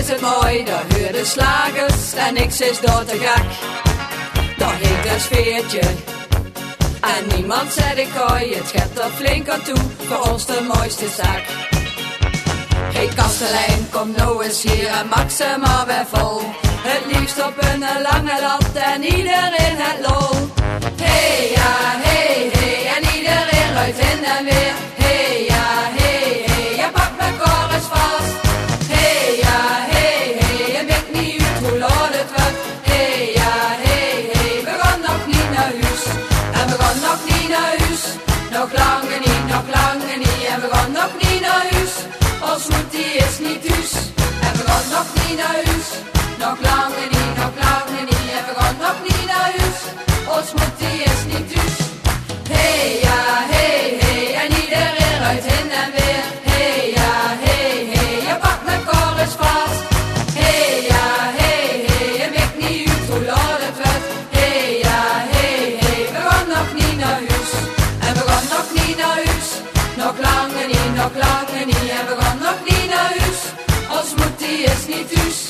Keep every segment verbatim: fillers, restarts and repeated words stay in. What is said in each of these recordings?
het mooi, daar hoor de slagers en niks is door te gek. Daar heet een sfeertje en niemand zet ik gooi. Het gaat er flink aan toe, voor ons de mooiste zaak. Hey kastelein, kom nou eens hier en maak ze maar weer vol. Het liefst op een lange lat en iedereen het lol. Hey ja, hey, hey, en iedereen ruikt in en weer. Hey ja, hey, hey, je pakt mijn chorus vast. Hey ja, hey, hey, je weet niet uit hoe laat het wordt. Hey ja, hey, hey, we gaan nog niet naar huis. En we gaan nog niet naar huis. Nog langer niet, nog langer niet. En we gaan nog niet naar huis. Ons moet die is niet thuis. En we gaan nog niet naar huis. Nog langer niet, nog langer niet. En we gaan nog niet naar huis. Ons moet die is niet thuis. Hey ja, hey, hey. En iedereen ruikt in en weer. Hey ja, hey, hey. Je pakt mijn chorus vast. Hey ja, hey, hey. Je weet niet uit hoe laat het wordt. Hey ja, hey, hey. We gaan nog niet naar huis. En we gaan nog niet naar huis. Nog langer niet, nog langer niet. En we gaan nog niet naar huis. Ons moet die is niet thuis.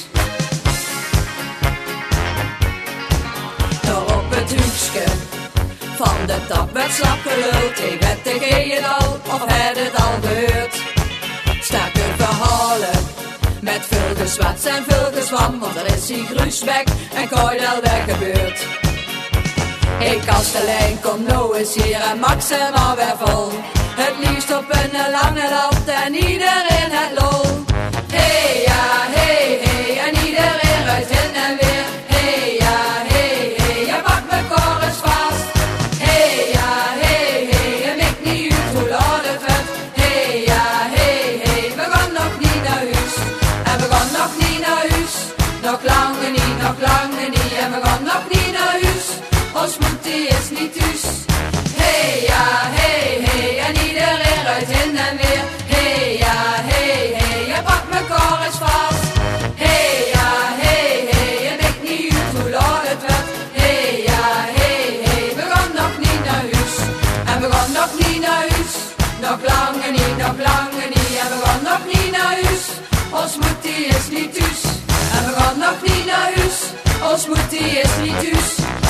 Daar op het huisje van de tap werd slap geluld. Ik weet de je het al, of had het al gehoord. Sterke verhalen met veel gezwets en veel gezwam. Want er is die gruisbek en kooidel weggebeurd. Hey kastelein, kom nou eens hier en maak ze maar weer vol. Het liefst op een lange lat en iedereen het lol. Hey ja, hey, hey, en iedereen ruikt in en weer. Hey ja, hey, hey, je pakt mijn chorus vast. Hey ja, hey, hey, je weet niet uit hoe laat het wordt. Hey ja, hey, hey, we gaan nog niet naar huis. En we gaan nog niet naar huis. Nog langer niet, nog langer niet. En we gaan nog niet naar huis. Ons moet die is niet thuis. Hey ja, hey, hey, en iedereen ruikt in en weer. Hey ja, hey, hey, je pakt mijn chorus vast. Hey ja, hey, hey, je weet niet uit hoe laat het wordt. Hey ja, hey, hey, we gaan nog niet naar huis. En we gaan nog niet naar huis. Nog langer niet, nog langer niet. En we gaan nog niet naar huis. Ons moet die is niet thuis. En we gaan nog niet naar huis. Ons moet die is niet thuis.